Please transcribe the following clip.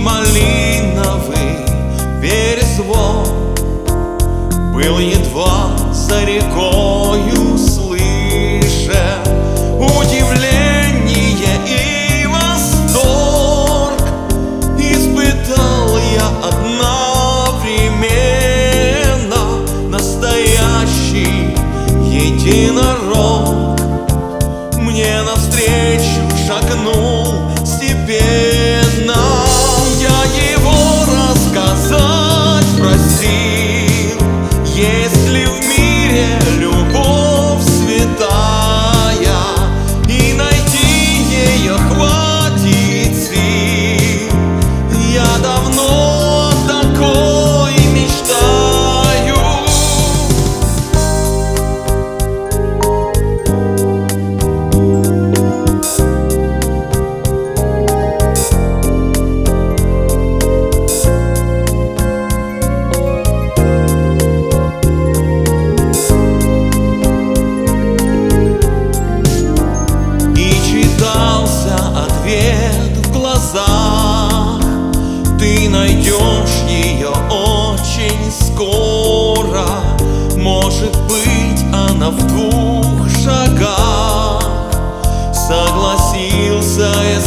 малиновый пересвод был едва за рекою слышен. Удивление и восторг испытал я одновременно. Настоящий единорог мне навстречу шагнул степенно. Я его рассказать просил, есть ли в мире любовь святая, и найти ее хватит сил. Я давно о такой мечтаю. Ответ в глазах, ты найдешь ее очень скоро. Может быть, она в 2 шагах. Согласился я